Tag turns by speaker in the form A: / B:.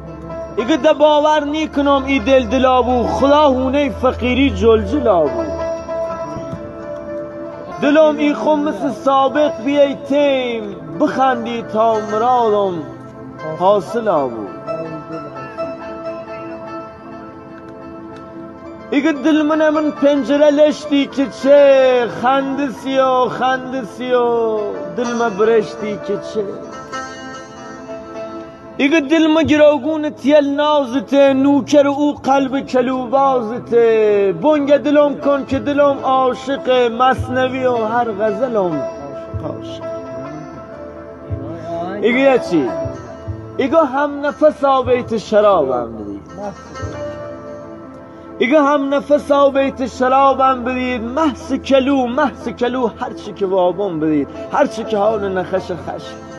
A: ایگه ده باور نیکنم ای دل دلابو خدا هونه فقیری جلجلابو دلم ای خم مثل سابق بیای تیم بخندی تا مرادم حاصل آبو ایگه دل من پنجره لشتی که چه خندسی و دل من برشتی که چه ایگه دل ما گراگون تیل نازته نوکر او قلب کلوبازته بنگ دلم کن که دلم عاشق مثنوی و هر غزلم عاشق ایگه چی؟ ایگه هم نفس آبیت شرابم بدید ایگه هم نفس آبیت شرابم بدید محس کلو هرچی که وابم بدید هرچی که حال نخش خش